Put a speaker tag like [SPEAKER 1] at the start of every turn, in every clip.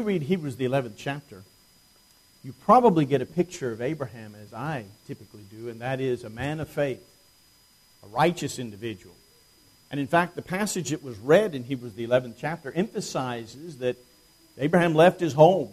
[SPEAKER 1] read Hebrews, the 11th chapter, you probably get a picture of Abraham as I typically do, and that is a man of faith, a righteous individual. And in fact, the passage that was read in Hebrews, the 11th chapter, emphasizes that Abraham left his home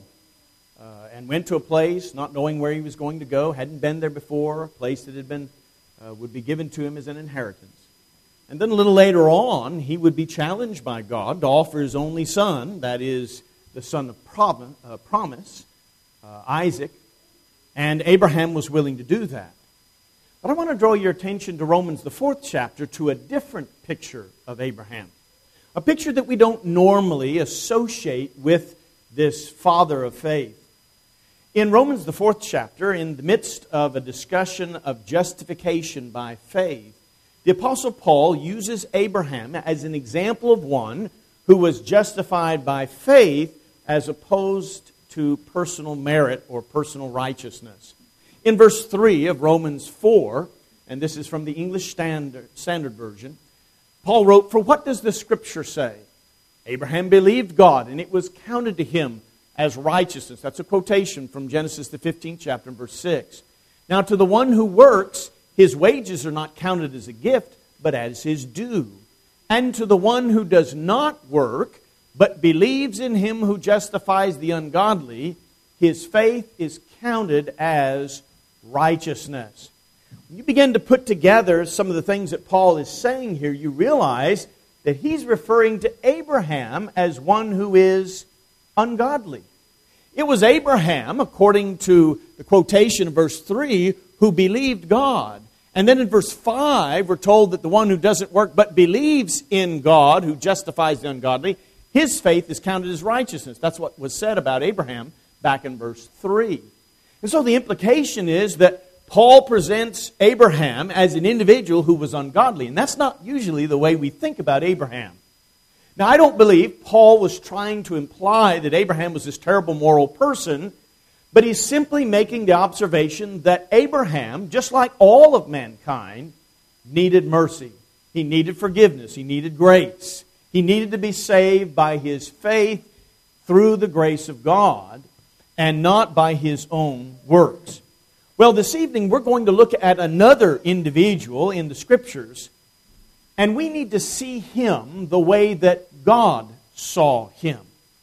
[SPEAKER 1] and went to a place not knowing where he was going to go, hadn't been there before, a place that had been would be given to him as an inheritance. And then a little later on, he would be challenged by God to offer his only son, that is, the son of promise, Isaac, and Abraham was willing to do that. But I want to draw your attention to Romans, the 4th chapter, to a different picture of Abraham. A picture that we don't normally associate with this father of faith. In Romans, the 4th chapter, in the midst of a discussion of justification by faith, the Apostle Paul uses Abraham as an example of one who was justified by faith as opposed to personal merit or personal righteousness. In verse 3 of Romans 4, and this is from the English Standard Version, Paul wrote, "For what does the Scripture say? Abraham believed God, and it was counted to him as righteousness." That's a quotation from Genesis, the 15th chapter, verse 6. "Now to the one who works, his wages are not counted as a gift, but as his due. And to the one who does not work, but believes in him who justifies the ungodly, his faith is counted as righteousness." When you begin to put together some of the things that Paul is saying here, you realize that he's referring to Abraham as one who is ungodly. It was Abraham, according to the quotation of verse 3, who believed God. And then in verse 5, we're told that the one who doesn't work but believes in God, who justifies the ungodly, his faith is counted as righteousness. That's what was said about Abraham back in verse 3. And so the implication is that Paul presents Abraham as an individual who was ungodly. And that's not usually the way we think about Abraham. Now, I don't believe Paul was trying to imply that Abraham was this terrible moral person, but he's simply making the observation that Abraham, just like all of mankind, needed mercy. He needed forgiveness. He needed grace. He needed to be saved by his faith through the grace of God and not by his own works. Well, this evening we're going to look at another individual in the Scriptures, and we need to see him the way that God saw him.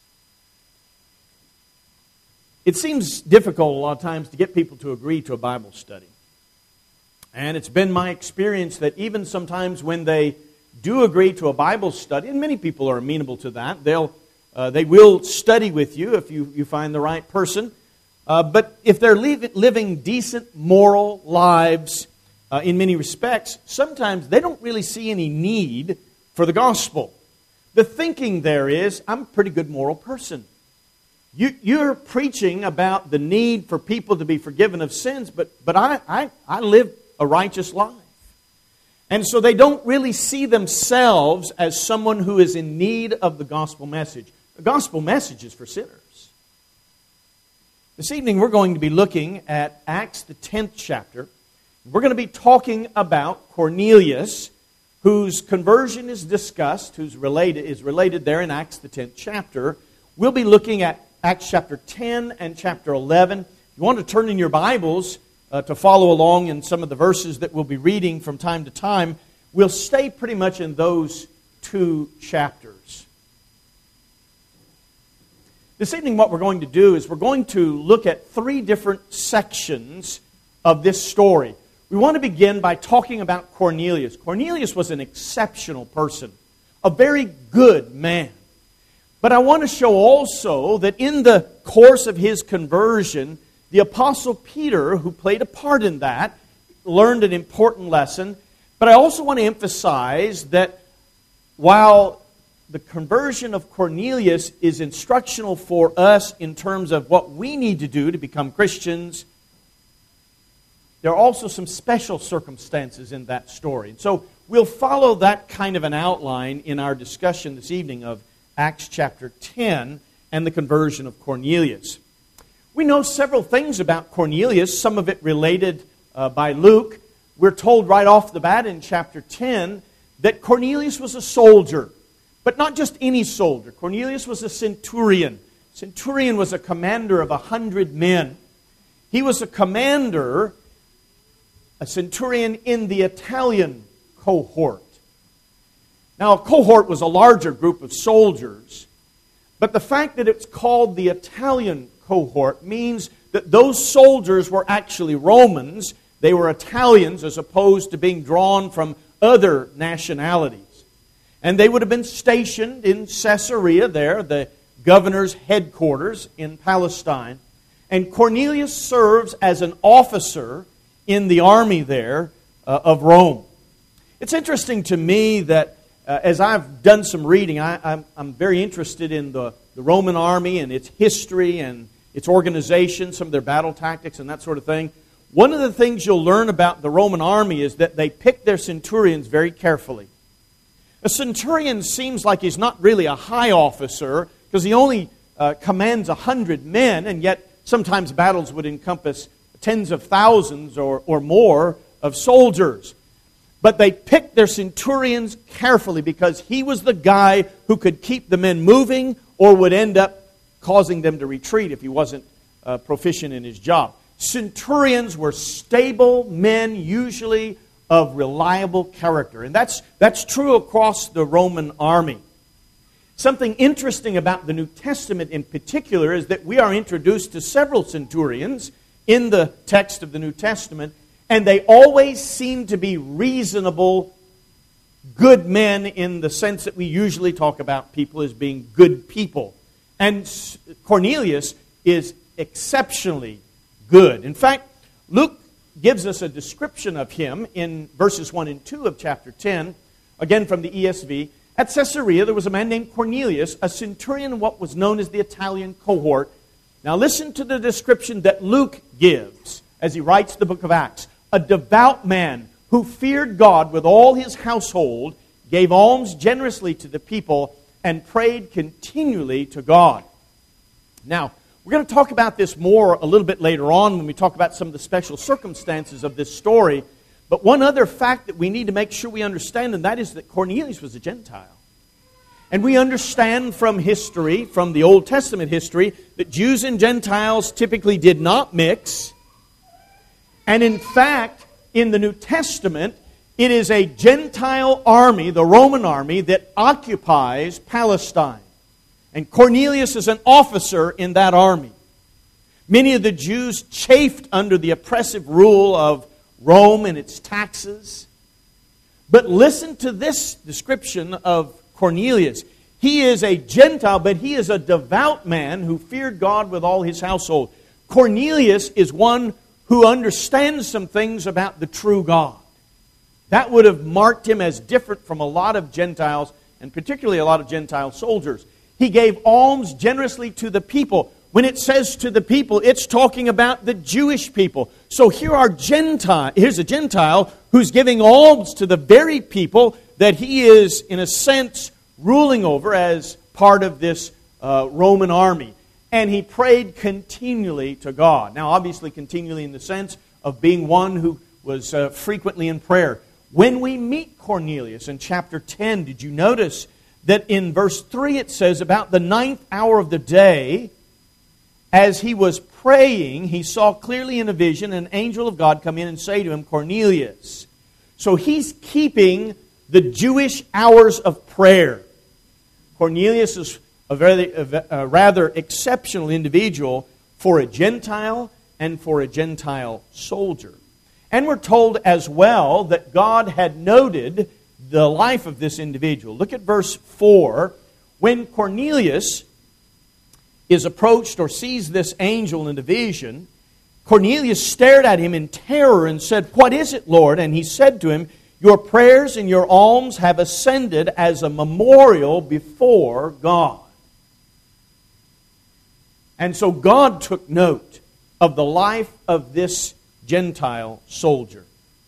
[SPEAKER 1] It seems difficult a lot of times to get people to agree to a Bible study. And it's been my experience that even sometimes when they do agree to a Bible study, and many people are amenable to that, they will study with you if you find the right person. But if they're living decent, moral lives in many respects, sometimes they don't really see any need for the gospel. The thinking there is, I'm a pretty good moral person. You're preaching about the need for people to be forgiven of sins, but I live a righteous life. And so they don't really see themselves as someone who is in need of the gospel message. The gospel message is for sinners. This evening we're going to be looking at Acts, the 10th chapter. We're going to be talking about Cornelius, whose conversion is discussed, is related there in Acts, the 10th chapter. We'll be looking at Acts chapter 10 and chapter 11. You want to turn in your Bibles to follow along in some of the verses that we'll be reading from time to time. We'll stay pretty much in those two chapters. This evening what we're going to do is we're going to look at three different sections of this story. We want to begin by talking about Cornelius. Cornelius was an exceptional person, a very good man. But I want to show also that in the course of his conversion, the Apostle Peter, who played a part in that, learned an important lesson. But I also want to emphasize that while the conversion of Cornelius is instructional for us in terms of what we need to do to become Christians, there are also some special circumstances in that story. And so we'll follow that kind of an outline in our discussion this evening of Acts chapter 10 and the conversion of Cornelius. We know several things about Cornelius, some of it related by Luke. We're told right off the bat in chapter 10 that Cornelius was a soldier. But not just any soldier. Cornelius was a centurion. Centurion was a commander of 100 men. He was a commander, a centurion in the Italian cohort. Now, a cohort was a larger group of soldiers, but the fact that it's called the Italian cohort means that those soldiers were actually Romans. They were Italians as opposed to being drawn from other nationalities. And they would have been stationed in Caesarea there, the governor's headquarters in Palestine. And Cornelius serves as an officer in the army there of Rome. It's interesting to me that as I've done some reading, I'm very interested in the Roman army and its history and its organization, some of their battle tactics and that sort of thing. One of the things you'll learn about the Roman army is that they pick their centurions very carefully. A centurion seems like he's not really a high officer because he only commands 100 men, and yet sometimes battles would encompass tens of thousands or more of soldiers. But they picked their centurions carefully because he was the guy who could keep the men moving or would end up causing them to retreat if he wasn't proficient in his job. Centurions were stable men, usually of reliable character. And that's true across the Roman army. Something interesting about the New Testament in particular is that we are introduced to several centurions in the text of the New Testament, and they always seem to be reasonable, good men in the sense that we usually talk about people as being good people. And Cornelius is exceptionally good. In fact, Luke gives us a description of him in verses 1 and 2 of chapter 10, again from the ESV. At Caesarea, there was a man named Cornelius, a centurion in what was known as the Italian cohort. Now listen to the description that Luke gives as he writes the book of Acts. A devout man who feared God with all his household, gave alms generously to the people, and prayed continually to God. Now, we're going to talk about this more a little bit later on when we talk about some of the special circumstances of this story. But one other fact that we need to make sure we understand, and that is that Cornelius was a Gentile. And we understand from history, from the Old Testament history, that Jews and Gentiles typically did not mix. And in fact, in the New Testament, it is a Gentile army, the Roman army, that occupies Palestine. And Cornelius is an officer in that army. Many of the Jews chafed under the oppressive rule of Rome and its taxes. But listen to this description of Cornelius. He is a Gentile, but he is a devout man who feared God with all his household. Cornelius is one who understands some things about the true God. That would have marked him as different from a lot of Gentiles, and particularly a lot of Gentile soldiers. He gave alms generously to the people. When it says to the people, it's talking about the Jewish people. So here's a Gentile who's giving alms to the very people that he is, in a sense, ruling over as part of this Roman army. And he prayed continually to God. Now, obviously, continually in the sense of being one who was frequently in prayer. When we meet Cornelius in chapter 10, did you notice that in verse 3 it says, about the 9th hour of the day, as he was praying, he saw clearly in a vision an angel of God come in and say to him, Cornelius. So he's keeping the Jewish hours of prayer. Cornelius is a rather exceptional individual for a Gentile and for a Gentile soldier. And we're told as well that God had noted the life of this individual. Look at verse 4. When Cornelius is approached or sees this angel in a vision, Cornelius stared at him in terror and said, "What is it, Lord?" And he said to him, "Your prayers and your alms have ascended as a memorial before God." And so God took note of the life of this Gentile soldier.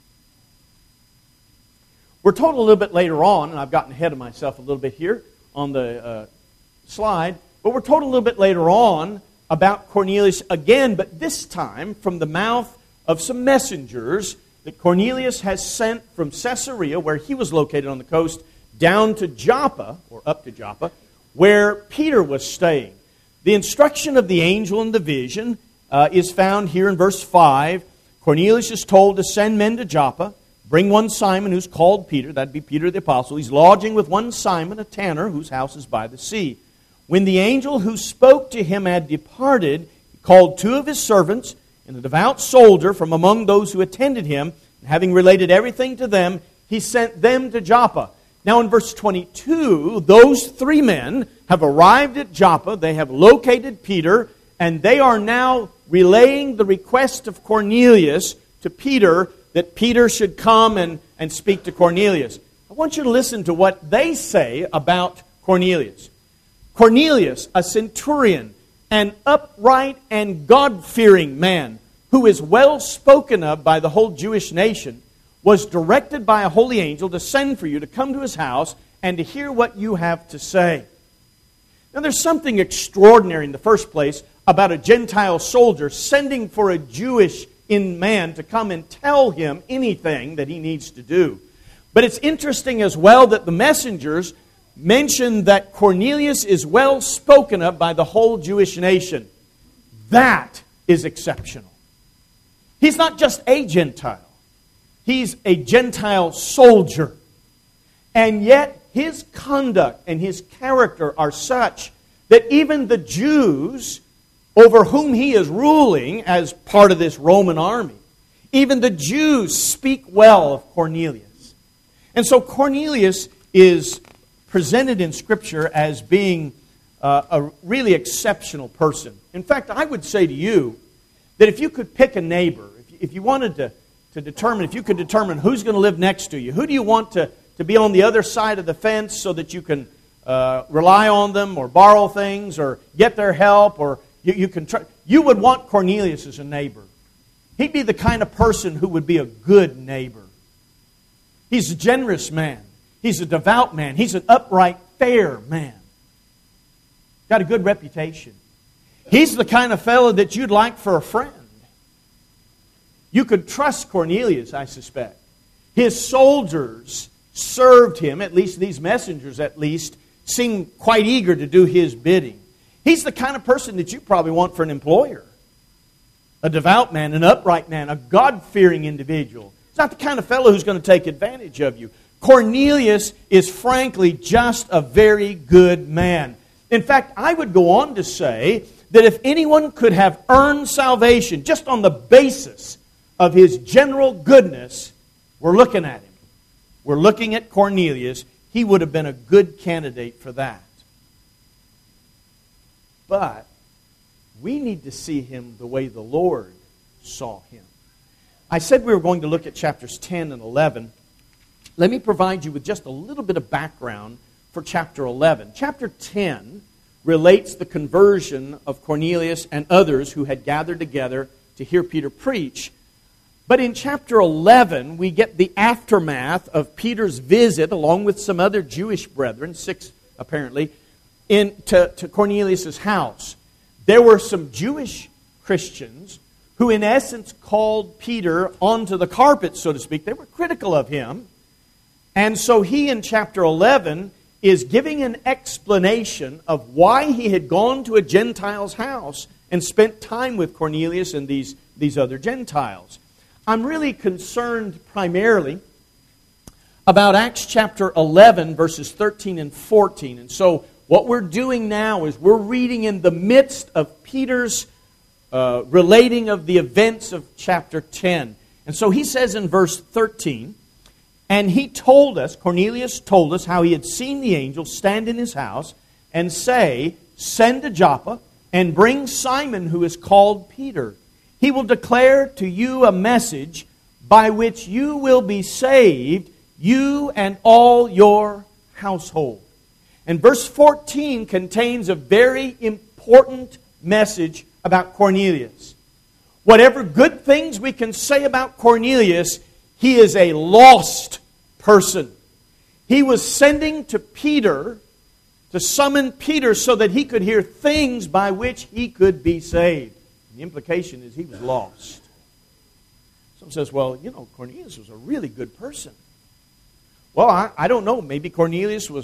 [SPEAKER 1] We're told a little bit later on, and I've gotten ahead of myself a little bit here on the slide, but we're told a little bit later on about Cornelius again, but this time from the mouth of some messengers that Cornelius has sent from Caesarea, where he was located on the coast, down to Joppa, or up to Joppa, where Peter was staying. The instruction of the angel in the vision is found here in verse 5. Cornelius is told to send men to Joppa, bring one Simon who's called Peter, that'd be Peter the Apostle. He's lodging with one Simon, a tanner, whose house is by the sea. When the angel who spoke to him had departed, he called two of his servants and a devout soldier from among those who attended him, and having related everything to them, he sent them to Joppa. Now in verse 22, those three men have arrived at Joppa, they have located Peter, and they are now relaying the request of Cornelius to Peter that Peter should come and speak to Cornelius. I want you to listen to what they say about Cornelius. Cornelius, a centurion, an upright and God-fearing man, who is well spoken of by the whole Jewish nation, was directed by a holy angel to send for you to come to his house and to hear what you have to say. Now there's something extraordinary in the first place about a Gentile soldier sending for a Jewish man to come and tell him anything that he needs to do. But it's interesting as well that the messengers mention that Cornelius is well spoken of by the whole Jewish nation. That is exceptional. He's not just a Gentile. He's a Gentile soldier. And yet his conduct and his character are such that even the Jews over whom he is ruling as part of this Roman army, even the Jews speak well of Cornelius. And so Cornelius is presented in Scripture as being a really exceptional person. In fact, I would say to you that if you could pick a neighbor, if you wanted to determine, if you could determine who's going to live next to you, who do you want to be on the other side of the fence so that you can rely on them or borrow things or get their help, or you would want Cornelius as a neighbor. He'd be the kind of person who would be a good neighbor. He's a generous man. He's a devout man. He's an upright, fair man. Got a good reputation. He's the kind of fellow that you'd like for a friend. You could trust Cornelius, I suspect. His soldiers served him, at least these messengers at least, seemed quite eager to do his bidding. He's the kind of person that you probably want for an employer. A devout man, an upright man, a God-fearing individual. He's not the kind of fellow who's going to take advantage of you. Cornelius is frankly just a very good man. In fact, I would go on to say that if anyone could have earned salvation just on the basis of his general goodness, we're looking at him. We're looking at Cornelius. He would have been a good candidate for that. But we need to see him the way the Lord saw him. I said we were going to look at chapters 10 and 11. Let me provide you with just a little bit of background for chapter 11. Chapter 10 relates the conversion of Cornelius and others who had gathered together to hear Peter preach. But in chapter 11, we get the aftermath of Peter's visit, along with some other Jewish brethren, 6 apparently, to Cornelius' house. There were some Jewish Christians who in essence called Peter onto the carpet, so to speak. They were critical of him. And so he, in chapter 11, is giving an explanation of why he had gone to a Gentile's house and spent time with Cornelius and these other Gentiles. I'm really concerned primarily about Acts chapter 11, verses 13 and 14. And so what we're doing now is we're reading in the midst of Peter's relating of the events of chapter 10. And so he says in verse 13, "And he told us," Cornelius told us, "how he had seen the angel stand in his house and say, 'Send to Joppa and bring Simon who is called Peter. He will declare to you a message by which you will be saved, you and all your household.'" And verse 14 contains a very important message about Cornelius. Whatever good things we can say about Cornelius, he is a lost person. He was sending to Peter to summon Peter so that he could hear things by which he could be saved. The implication is he was lost. Someone says, well, Cornelius was a really good person. Well, I don't know. Maybe Cornelius was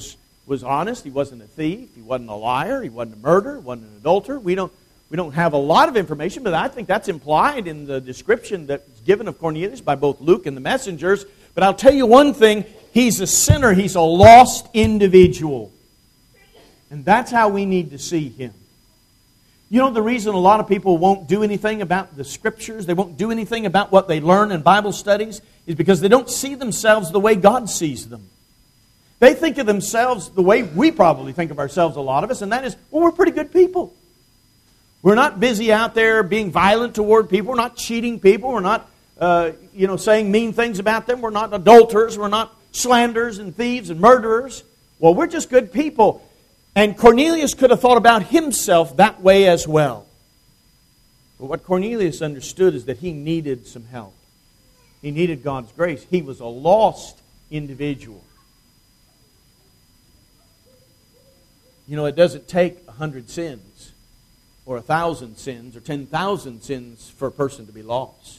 [SPEAKER 1] was honest. He wasn't a thief. He wasn't a liar. He wasn't a murderer. He wasn't an adulterer. We don't have a lot of information, but I think that's implied in the description that's given of Cornelius by both Luke and the messengers. But I'll tell you one thing. He's a sinner. He's a lost individual. And that's how we need to see him. You know the reason a lot of people won't do anything about the Scriptures, they won't do anything about what they learn in Bible studies, is because they don't see themselves the way God sees them. They think of themselves the way we probably think of ourselves, a lot of us, and that is, well, we're pretty good people. We're not busy out there being violent toward people. We're not cheating people. We're not saying mean things about them. We're not adulterers. We're not slanderers and thieves and murderers. Well, we're just good people. And Cornelius could have thought about himself that way as well. But what Cornelius understood is that he needed some help. He needed God's grace. He was a lost individual. You know, it doesn't take 100 sins or 1,000 sins or 10,000 sins for a person to be lost.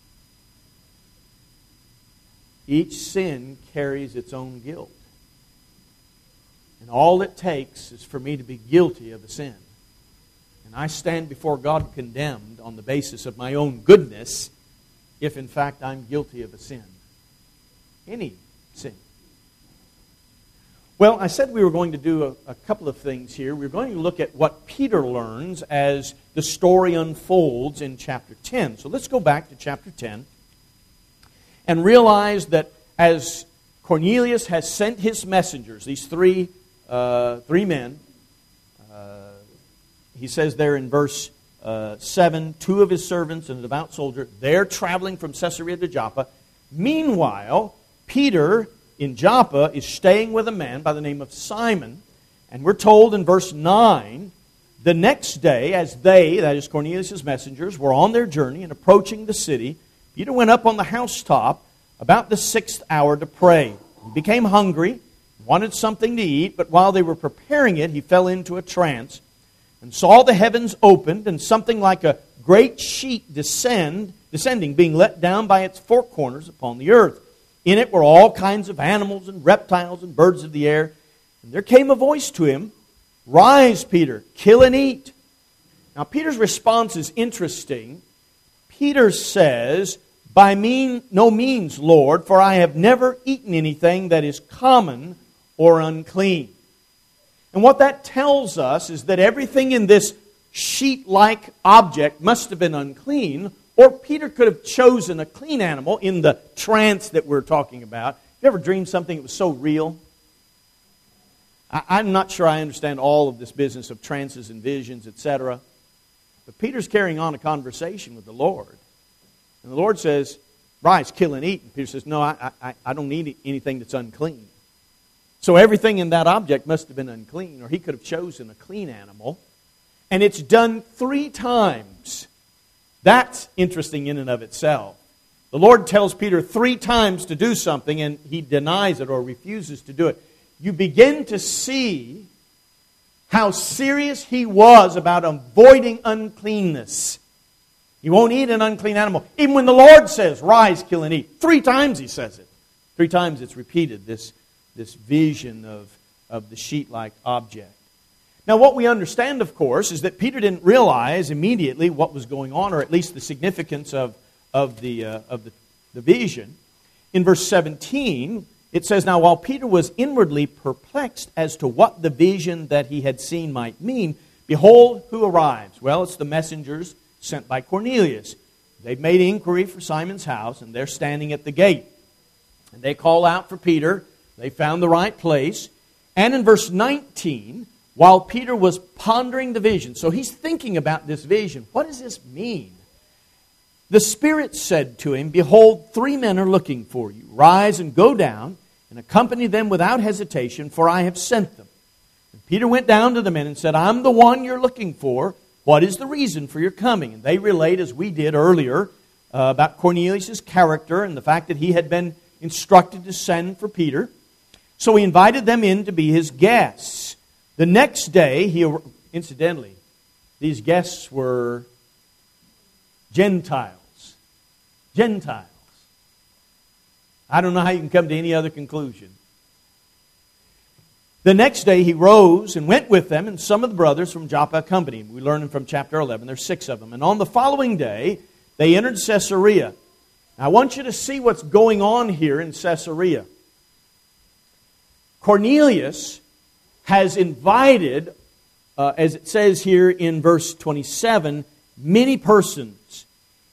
[SPEAKER 1] Each sin carries its own guilt. And all it takes is for me to be guilty of a sin. And I stand before God condemned on the basis of my own goodness if in fact I'm guilty of a sin. Any sin. Well, I said we were going to do a couple of things here. We're going to look at what Peter learns as the story unfolds in chapter 10. So let's go back to chapter 10 and realize that as Cornelius has sent his messengers, these three men, he says there in verse 7, 2 of his servants and a devout soldier, they're traveling from Caesarea to Joppa. Meanwhile, Peter in Joppa is staying with a man by the name of Simon. And we're told in verse 9, the next day, as they, that is Cornelius' messengers, were on their journey and approaching the city, Peter went up on the housetop about the 6th hour to pray. He became hungry, wanted something to eat, but while they were preparing it, he fell into a trance and saw the heavens opened and something like a great sheet descending, being let down by its four corners upon the earth. In it were all kinds of animals and reptiles and birds of the air. And there came a voice to him, "Rise, Peter, kill and eat." Now, Peter's response is interesting. Peter says, "By no means, Lord, for I have never eaten anything that is common or unclean." And what that tells us is that everything in this sheet-like object must have been unclean, or Peter could have chosen a clean animal in the trance that we're talking about. You ever dreamed something that was so real? I'm not sure I understand all of this business of trances and visions, etc. But Peter's carrying on a conversation with the Lord. And the Lord says, "Rise, kill and eat." And Peter says, "No, I don't need anything that's unclean." So everything in that object must have been unclean, or he could have chosen a clean animal. And it's done 3 times. That's interesting in and of itself. The Lord tells Peter 3 times to do something, and he denies it or refuses to do it. You begin to see how serious he was about avoiding uncleanness. He won't eat an unclean animal. Even when the Lord says, "Rise, kill and eat." 3 times he says it. 3 times it's repeated, this vision of the sheet-like object. Now, what we understand, of course, is that Peter didn't realize immediately what was going on, or at least the significance of the vision. In verse 17, it says, "Now while Peter was inwardly perplexed as to what the vision that he had seen might mean, behold, who arrives?" Well, it's the messengers sent by Cornelius. They've made inquiry for Simon's house, and they're standing at the gate. And they call out for Peter. They found the right place. And in verse 19, while Peter was pondering the vision, so he's thinking about this vision. What does this mean? The Spirit said to him, "Behold, 3 men are looking for you. Rise and go down and accompany them without hesitation, for I have sent them." And Peter went down to the men and said, "I'm the one you're looking for. What is the reason for your coming?" And they relate, as we did earlier, about Cornelius' character and the fact that he had been instructed to send for Peter. So he invited them in to be his guests. The next day, incidentally, these guests were Gentiles. Gentiles. I don't know how you can come to any other conclusion. The next day he rose and went with them, and some of the brothers from Joppa accompanied him. We learn from chapter 11. There's 6 of them. And on the following day, they entered Caesarea. Now, I want you to see what's going on here in Caesarea. Cornelius has invited, as it says here in verse 27, many persons.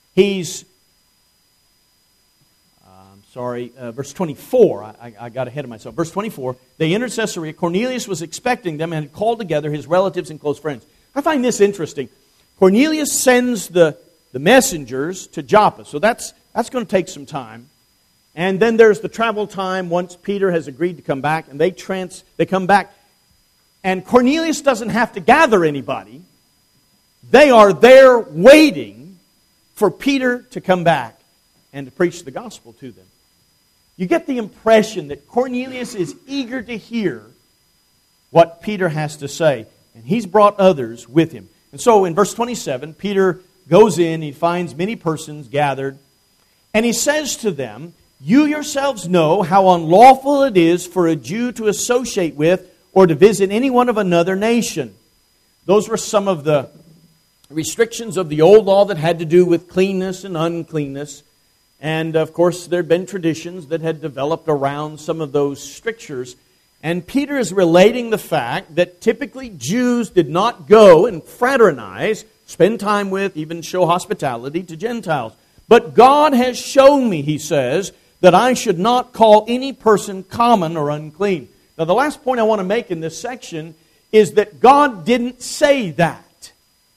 [SPEAKER 1] Verse 24. I got ahead of myself. Verse 24, they entered Caesarea. Cornelius was expecting them and had called together his relatives and close friends. I find this interesting. Cornelius sends the messengers to Joppa. So that's going to take some time. And then there's the travel time once Peter has agreed to come back. And they come back. And Cornelius doesn't have to gather anybody. They are there waiting for Peter to come back and to preach the gospel to them. You get the impression that Cornelius is eager to hear what Peter has to say. And he's brought others with him. And so in verse 27, Peter goes in, he finds many persons gathered, and he says to them, "You yourselves know how unlawful it is for a Jew to associate with or to visit anyone of another nation." Those were some of the restrictions of the old law that had to do with cleanness and uncleanness. And, of course, there had been traditions that had developed around some of those strictures. And Peter is relating the fact that typically Jews did not go and fraternize, spend time with, even show hospitality to Gentiles. But God has shown me, he says, that I should not call any person common or unclean. Now, the last point I want to make in this section is that God didn't say that.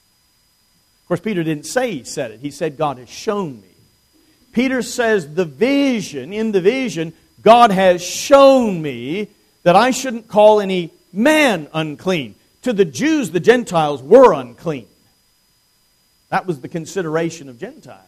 [SPEAKER 1] Of course, Peter didn't say he said it. He said, God has shown me. Peter says in the vision, God has shown me that I shouldn't call any man unclean. To the Jews, the Gentiles were unclean. That was the consideration of Gentiles.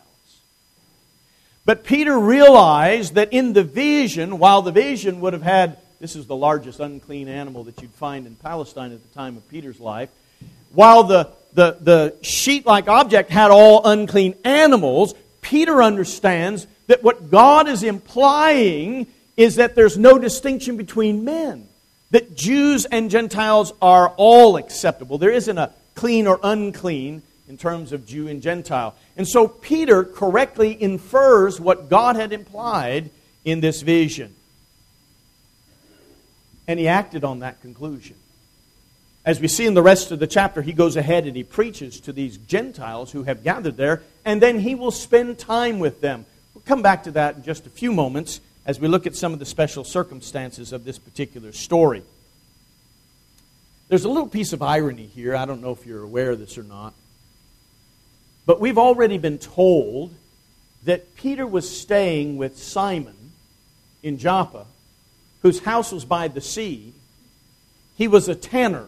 [SPEAKER 1] But Peter realized that in the vision, while the vision would have had, this is the largest unclean animal that you'd find in Palestine at the time of Peter's life, while the sheet-like object had all unclean animals, Peter understands that what God is implying is that there's no distinction between men. That Jews and Gentiles are all acceptable. There isn't a clean or unclean in terms of Jew and Gentile. And so Peter correctly infers what God had implied in this vision. And he acted on that conclusion. As we see in the rest of the chapter, he goes ahead and he preaches to these Gentiles who have gathered there, and then he will spend time with them. We'll come back to that in just a few moments as we look at some of the special circumstances of this particular story. There's a little piece of irony here. I don't know if you're aware of this or not. But we've already been told that Peter was staying with Simon in Joppa, whose house was by the sea. He was a tanner.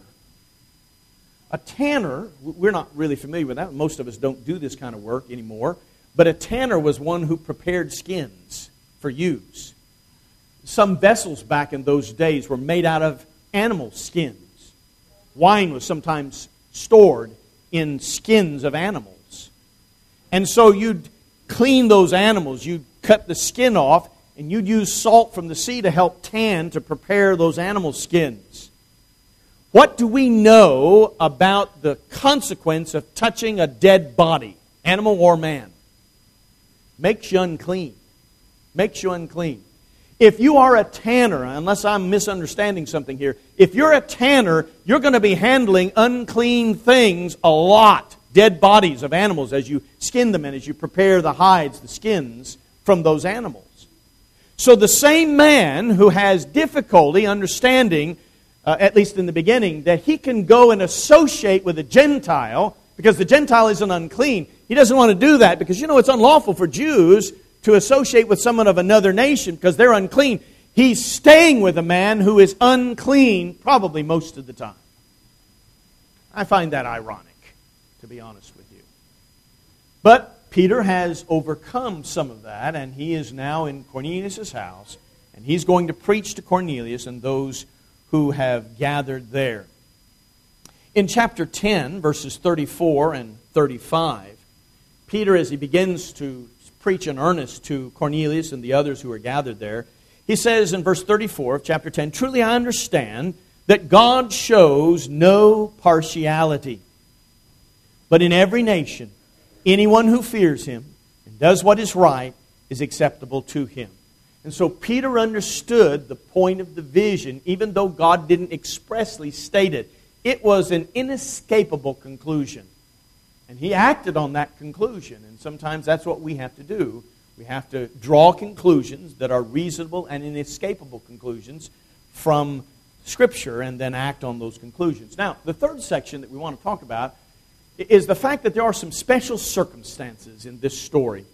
[SPEAKER 1] A tanner, we're not really familiar with that. Most of us don't do this kind of work anymore. But a tanner was one who prepared skins for use. Some vessels back in those days were made out of animal skins. Wine was sometimes stored in skins of animals. And so you'd clean those animals. You'd cut the skin off, and you'd use salt from the sea to help tan, to prepare those animal skins. What do we know about the consequence of touching a dead body, animal or man? Makes you unclean. Makes you unclean. If you are a tanner, unless I'm misunderstanding something here, if you're a tanner, you're going to be handling unclean things a lot. Dead bodies of animals as you skin them and as you prepare the hides, the skins from those animals. So the same man who has difficulty understanding, at least in the beginning, that he can go and associate with a Gentile, because the Gentile isn't unclean. He doesn't want to do that because, it's unlawful for Jews to associate with someone of another nation because they're unclean. He's staying with a man who is unclean probably most of the time. I find that ironic, to be honest with you. But Peter has overcome some of that, and he is now in Cornelius' house, and he's going to preach to Cornelius and those who have gathered there. In chapter 10, verses 34 and 35, Peter, as he begins to preach in earnest to Cornelius and the others who are gathered there, he says in verse 34 of chapter 10, "Truly I understand that God shows no partiality. But in every nation, anyone who fears Him and does what is right is acceptable to Him. And so Peter understood the point of the vision, even though God didn't expressly state it. It was an inescapable conclusion. And he acted on that conclusion. And sometimes that's what we have to do. We have to draw conclusions that are reasonable and inescapable conclusions from Scripture and then act on those conclusions. Now, the third section that we want to talk about is the fact that there are some special circumstances in this story.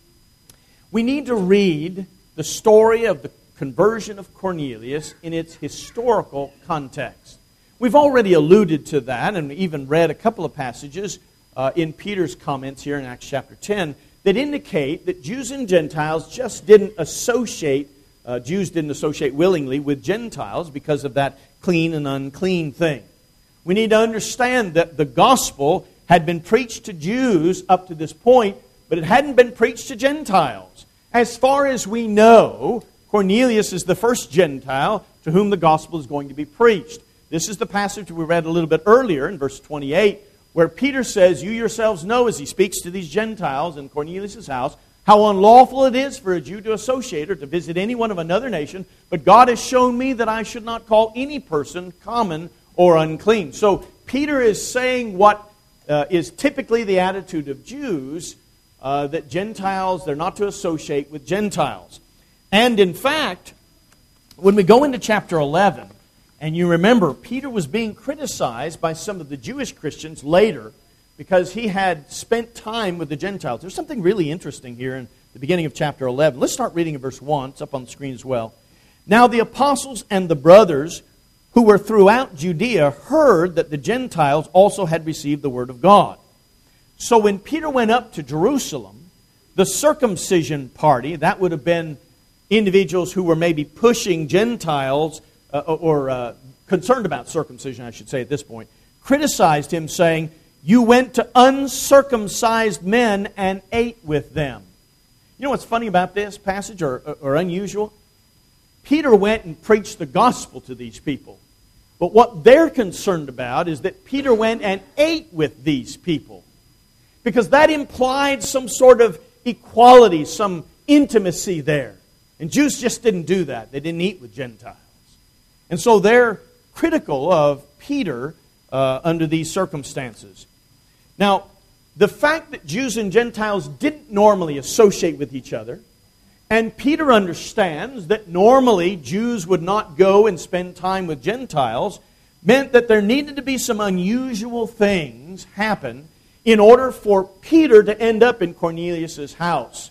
[SPEAKER 1] We need to read the story of the conversion of Cornelius in its historical context. We've already alluded to that and even read a couple of passages in Peter's comments here in Acts chapter 10 that indicate that Jews and Gentiles just didn't associate, Jews didn't associate willingly with Gentiles because of that clean and unclean thing. We need to understand that the gospel had been preached to Jews up to this point, but it hadn't been preached to Gentiles. As far as we know, Cornelius is the first Gentile to whom the gospel is going to be preached. This is the passage we read a little bit earlier in verse 28, where Peter says, "You yourselves know," as he speaks to these Gentiles in Cornelius' house, "how unlawful it is for a Jew to associate or to visit anyone of another nation, but God has shown me that I should not call any person common or unclean." So Peter is saying what is typically the attitude of Jews, that Gentiles, they're not to associate with Gentiles. And in fact, when we go into chapter 11, and you remember, Peter was being criticized by some of the Jewish Christians later because he had spent time with the Gentiles. There's something really interesting here in the beginning of chapter 11. Let's start reading in verse 1. It's up on the screen as well. "Now the apostles and the brothers who were throughout Judea heard that the Gentiles also had received the word of God. So when Peter went up to Jerusalem, the circumcision party," that would have been individuals who were maybe pushing Gentiles or concerned about circumcision, I should say at this point, criticized him, saying, "You went to uncircumcised men and ate with them." You know what's funny about this passage or unusual? Peter went and preached the gospel to these people. But what they're concerned about is that Peter went and ate with these people. Because that implied some sort of equality, some intimacy there. And Jews just didn't do that. They didn't eat with Gentiles. And so they're critical of Peter under these circumstances. Now, the fact that Jews and Gentiles didn't normally associate with each other, and Peter understands that normally Jews would not go and spend time with Gentiles, meant that there needed to be some unusual things happen in order for Peter to end up in Cornelius' house.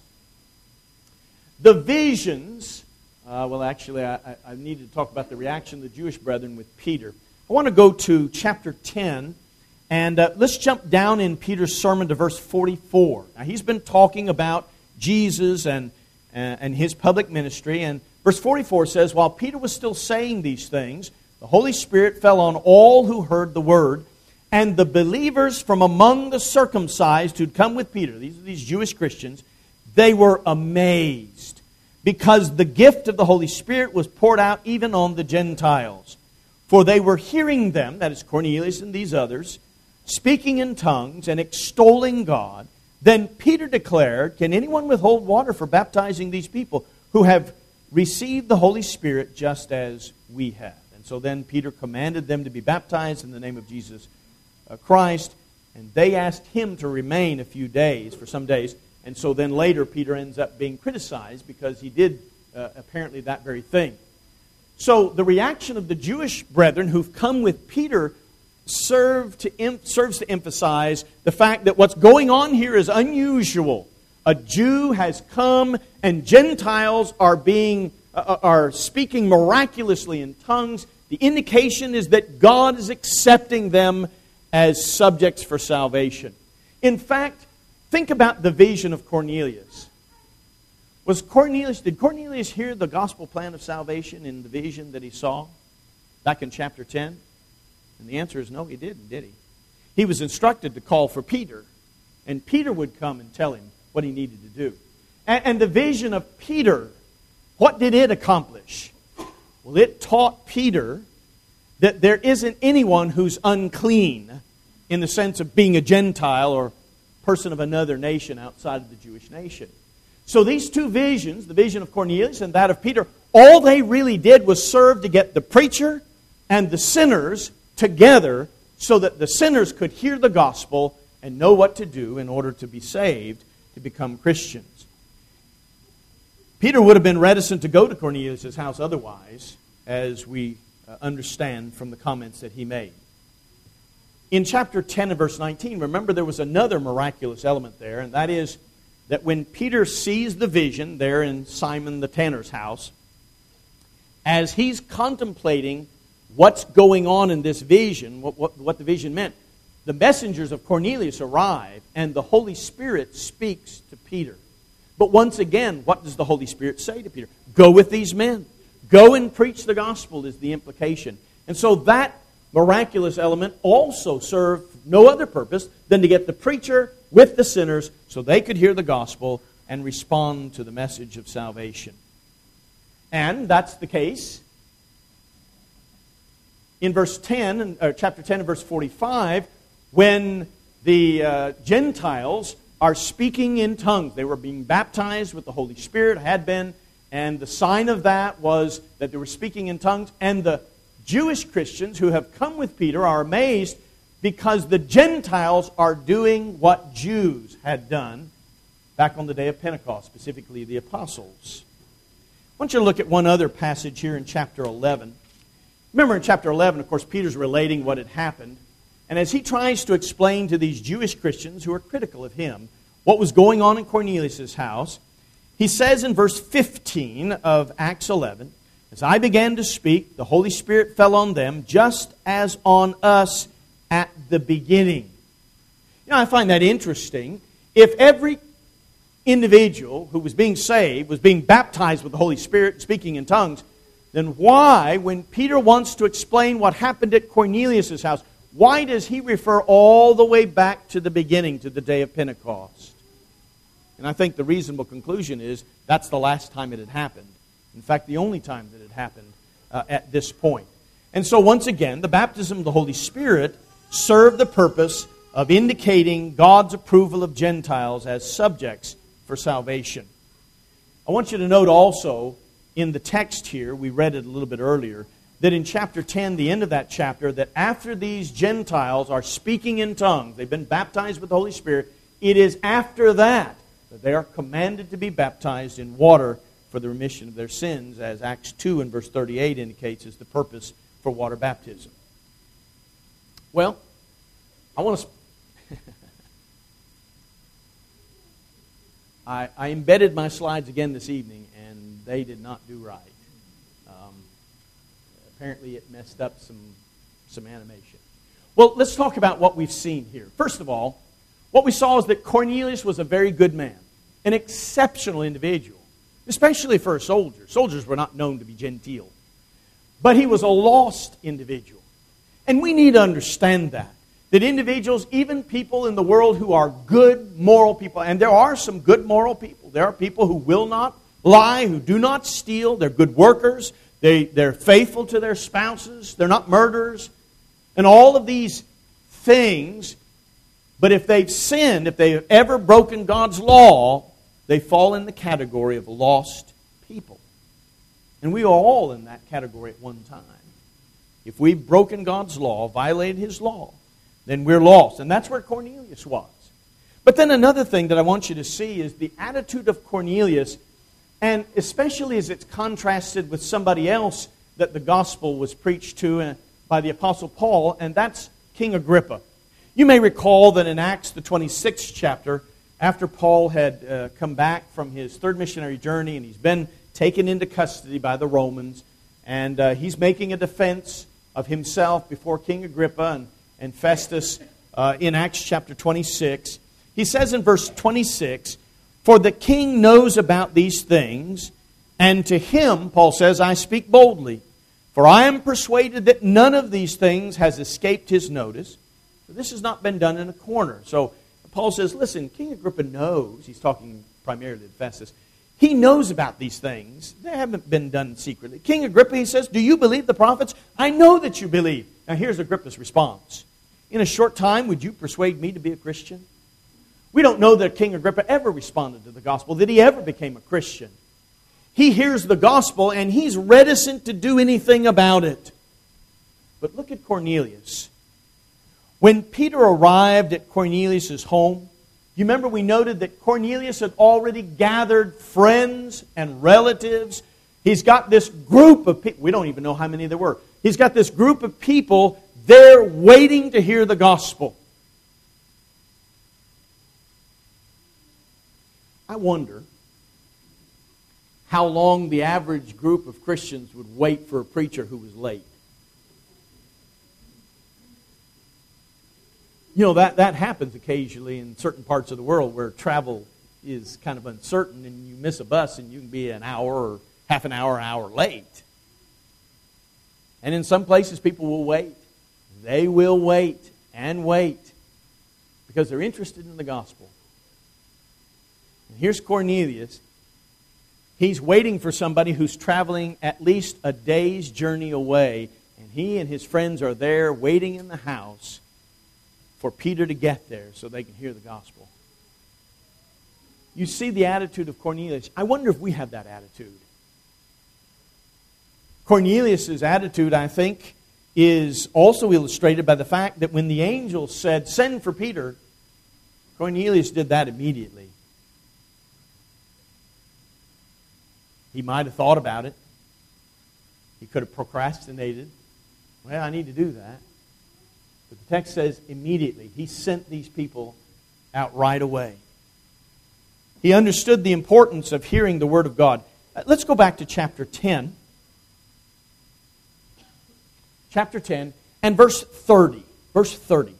[SPEAKER 1] The visions, I needed to talk about the reaction of the Jewish brethren with Peter. I want to go to chapter 10, and let's jump down in Peter's sermon to verse 44. Now, he's been talking about Jesus and his public ministry, and verse 44 says, "While Peter was still saying these things, the Holy Spirit fell on all who heard the word, and the believers from among the circumcised who'd come with Peter," these are these Jewish Christians, "they were amazed, because the gift of the Holy Spirit was poured out even on the Gentiles. For they were hearing them," that is Cornelius and these others, "speaking in tongues and extolling God. Then Peter declared, 'Can anyone withhold water for baptizing these people who have received the Holy Spirit just as we have?' And so then Peter commanded them to be baptized in the name of Jesus Christ, and they asked him to remain a few days, for some days. And so then later Peter ends up being criticized because he did apparently that very thing. So the reaction of the Jewish brethren who've come with Peter serves to emphasize the fact that what's going on here is unusual. A Jew has come and Gentiles are speaking miraculously in tongues. The indication is that God is accepting them as subjects for salvation. In fact, think about the vision of Cornelius. Did Cornelius hear the gospel plan of salvation in the vision that he saw back in chapter 10? And the answer is no, he didn't, did he? He was instructed to call for Peter, and Peter would come and tell him what he needed to do. And the vision of Peter, what did it accomplish? Well, it taught Peter that there isn't anyone who's unclean in the sense of being a Gentile or person of another nation outside of the Jewish nation. So these two visions, the vision of Cornelius and that of Peter, all they really did was serve to get the preacher and the sinners together so that the sinners could hear the gospel and know what to do in order to be saved, to become Christians. Peter would have been reticent to go to Cornelius' house otherwise, as we understand from the comments that he made. In chapter 10 and verse 19, remember there was another miraculous element there, and that is that when Peter sees the vision there in Simon the tanner's house, as he's contemplating what's going on in this vision, what the vision meant, the messengers of Cornelius arrive, and the Holy Spirit speaks to Peter. But once again, what does the Holy Spirit say to Peter? Go with these men. Go and preach the gospel is the implication. And so that miraculous element also served no other purpose than to get the preacher with the sinners so they could hear the gospel and respond to the message of salvation. And that's the case in verse 10, chapter 10 and verse 45, when the Gentiles are speaking in tongues. They were being baptized with the Holy Spirit, had been, and the sign of that was that they were speaking in tongues. And the Jewish Christians who have come with Peter are amazed because the Gentiles are doing what Jews had done back on the day of Pentecost, specifically the apostles. I want you to look at one other passage here in chapter 11. Remember in chapter 11, of course, Peter's relating what had happened. And as he tries to explain to these Jewish Christians who are critical of him what was going on in Cornelius' house, he says in verse 15 of Acts 11, as I began to speak, the Holy Spirit fell on them just as on us at the beginning. You know, I find that interesting. If every individual who was being saved was being baptized with the Holy Spirit, speaking in tongues, then why, when Peter wants to explain what happened at Cornelius' house, why does he refer all the way back to the beginning, to the day of Pentecost? And I think the reasonable conclusion is that's the last time it had happened. In fact, the only time that it happened at this point. And so once again, the baptism of the Holy Spirit served the purpose of indicating God's approval of Gentiles as subjects for salvation. I want you to note also in the text here, we read it a little bit earlier, that in chapter 10, the end of that chapter, that after these Gentiles are speaking in tongues, they've been baptized with the Holy Spirit, it is after that that they are commanded to be baptized in water for the remission of their sins, as Acts 2 and verse 38 indicates is the purpose for water baptism. Well, I want to... I embedded my slides again this evening, and they did not do right. Apparently it messed up some animation. Well, let's talk about what we've seen here. First of all, what we saw is that Cornelius was a very good man, an exceptional individual, especially for a soldier. Soldiers were not known to be genteel. But he was a lost individual. And we need to understand that individuals, even people in the world who are good, moral people, and there are some good moral people. There are people who will not lie, who do not steal. They're good workers. They're faithful to their spouses. They're not murderers. And all of these things. But if they've sinned, if they've ever broken God's law, they fall in the category of lost people. And we are all in that category at one time. If we've broken God's law, violated His law, then we're lost. And that's where Cornelius was. But then another thing that I want you to see is the attitude of Cornelius, and especially as it's contrasted with somebody else that the gospel was preached to by the Apostle Paul, and that's King Agrippa. You may recall that in Acts, the 26th chapter, after Paul had come back from his third missionary journey, and he's been taken into custody by the Romans, and he's making a defense of himself before King Agrippa and Festus in Acts chapter 26. He says in verse 26, "For the king knows about these things, and to him," Paul says, "I speak boldly. For I am persuaded that none of these things has escaped his notice. This has not been done in a corner." So Paul says, listen, King Agrippa knows, he's talking primarily to Festus, He knows about these things. They haven't been done secretly. King Agrippa, he says, do you believe the prophets? I know that you believe. Now here's Agrippa's response. In a short time, would you persuade me to be a Christian? We don't know that King Agrippa ever responded to the gospel, that he ever became a Christian. He hears the gospel and he's reticent to do anything about it. But look at Cornelius. When Peter arrived at Cornelius' home, you remember we noted that Cornelius had already gathered friends and relatives. He's got this group of people. We don't even know how many there were. He's got this group of people there waiting to hear the gospel. I wonder how long the average group of Christians would wait for a preacher who was late. You know, that happens occasionally in certain parts of the world where travel is kind of uncertain and you miss a bus and you can be an hour or half an hour late. And in some places people will wait. They will wait and wait because they're interested in the gospel. And here's Cornelius. He's waiting for somebody who's traveling at least a day's journey away, and he and his friends are there waiting in the house for Peter to get there so they can hear the gospel. You see the attitude of Cornelius. I wonder if we have that attitude. Cornelius' attitude, I think, is also illustrated by the fact that when the angel said, send for Peter, Cornelius did that immediately. He might have thought about it. He could have procrastinated. Well, I need to do that. But the text says immediately. He sent these people out right away. He understood the importance of hearing the Word of God. Let's go back to chapter 10. Chapter 10 and verse 30. Verse 30.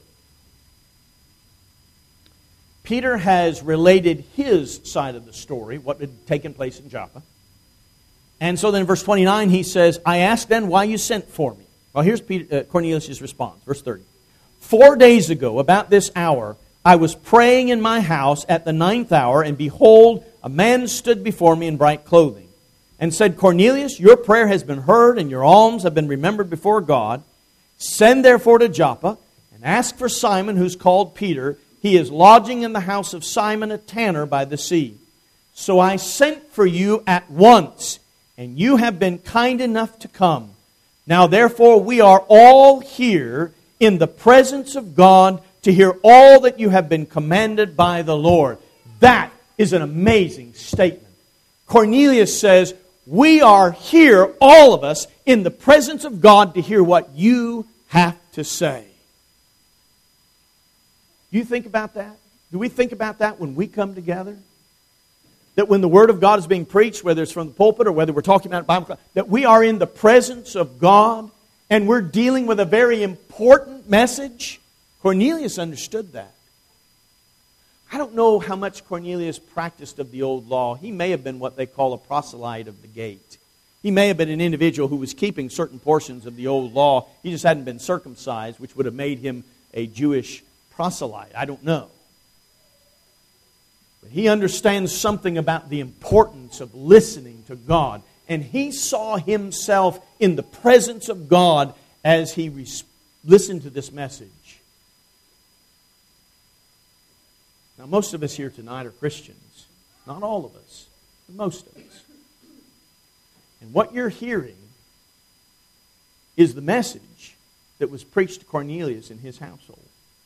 [SPEAKER 1] Peter has related his side of the story, what had taken place in Joppa. And so then in verse 29 he says, I asked then why you sent for me. Well, here's Cornelius' response. Verse 30. 4 days ago, about this hour, I was praying in my house at the 9th hour, and behold, a man stood before me in bright clothing, and said, Cornelius, your prayer has been heard, and your alms have been remembered before God. Send therefore to Joppa, and ask for Simon, who's called Peter. He is lodging in the house of Simon, a tanner by the sea. So I sent for you at once, and you have been kind enough to come. Now therefore we are all here in the presence of God to hear all that you have been commanded by the Lord. That is an amazing statement. Cornelius says, we are here, all of us, in the presence of God to hear what you have to say. Do you think about that? Do we think about that when we come together? That when the Word of God is being preached, whether it's from the pulpit or whether we're talking about Bible class, that we are in the presence of God and we're dealing with a very important message? Cornelius understood that. I don't know how much Cornelius practiced of the old law. He may have been what they call a proselyte of the gate. He may have been an individual who was keeping certain portions of the old law. He just hadn't been circumcised, which would have made him a Jewish proselyte. I don't know. But he understands something about the importance of listening to God. And he saw himself in the presence of God as he listened to this message. Now, most of us here tonight are Christians. Not all of us, but most of us. And what you're hearing is the message that was preached to Cornelius in his household.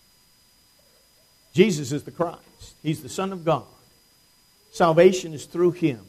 [SPEAKER 1] Jesus is the Christ. He's the Son of God. Salvation is through Him.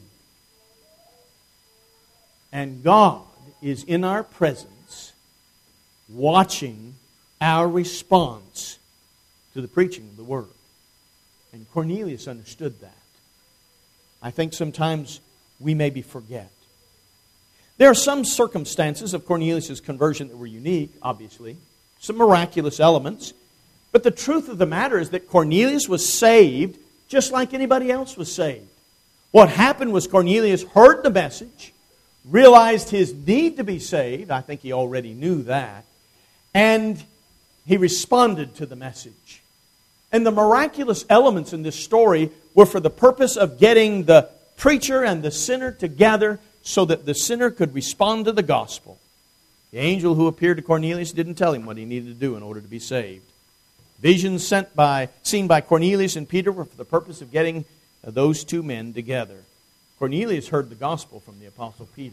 [SPEAKER 1] And God is in our presence, watching our response to the preaching of the Word. And Cornelius understood that. I think sometimes we maybe forget. There are some circumstances of Cornelius' conversion that were unique, obviously. Some miraculous elements. But the truth of the matter is that Cornelius was saved just like anybody else was saved. What happened was Cornelius heard the message, realized his need to be saved. I think he already knew that. And he responded to the message. And the miraculous elements in this story were for the purpose of getting the preacher and the sinner together so that the sinner could respond to the gospel. The angel who appeared to Cornelius didn't tell him what he needed to do in order to be saved. Visions seen by Cornelius and Peter were for the purpose of getting those two men together. Cornelius heard the gospel from the Apostle Peter.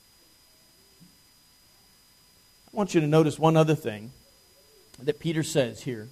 [SPEAKER 1] I want you to notice one other thing that Peter says here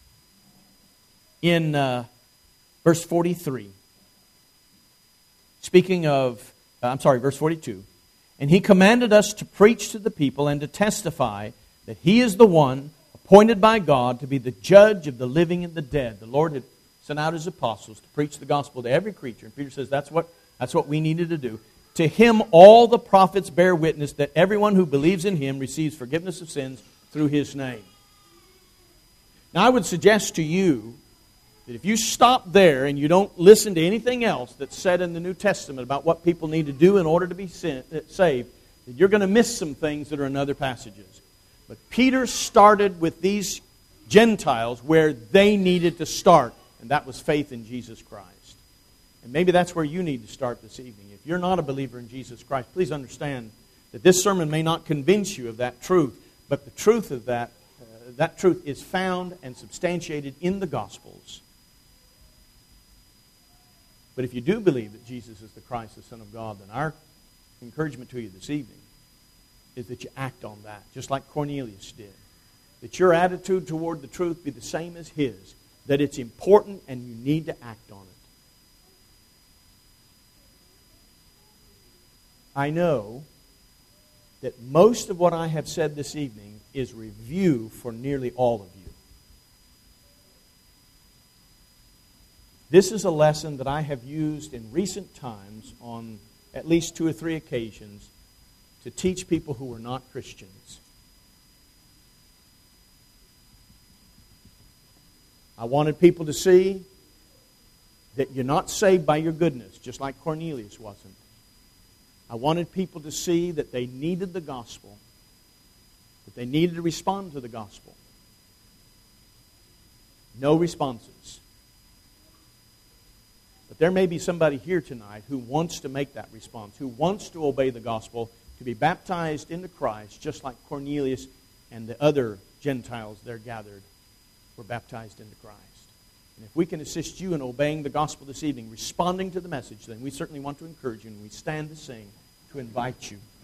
[SPEAKER 1] in verse 43. Speaking of, verse 42. And he commanded us to preach to the people and to testify that he is the one appointed by God to be the judge of the living and the dead. The Lord had sent out his apostles to preach the gospel to every creature. And Peter says that's what we needed to do. To him all the prophets bear witness that everyone who believes in him receives forgiveness of sins through his name. Now I would suggest to you that if you stop there and you don't listen to anything else that's said in the New Testament about what people need to do in order to be saved, that you're going to miss some things that are in other passages. But Peter started with these Gentiles where they needed to start, and that was faith in Jesus Christ. And maybe that's where you need to start this evening. If you're not a believer in Jesus Christ, please understand that this sermon may not convince you of that truth, but the truth of that truth is found and substantiated in the Gospels. But if you do believe that Jesus is the Christ, the Son of God, then our encouragement to you this evening is that you act on that, just like Cornelius did. That your attitude toward the truth be the same as his, that it's important and you need to act on it. I know that most of what I have said this evening is review for nearly all of you. This is a lesson that I have used in recent times on at least 2 or 3 occasions to teach people who are not Christians. I wanted people to see that you're not saved by your goodness, just like Cornelius wasn't. I wanted people to see that they needed the gospel, that they needed to respond to the gospel. No responses. But there may be somebody here tonight who wants to make that response, who wants to obey the gospel, to be baptized into Christ, just like Cornelius and the other Gentiles there gathered were baptized into Christ. And if we can assist you in obeying the gospel this evening, responding to the message, then we certainly want to encourage you, and we stand to sing to invite you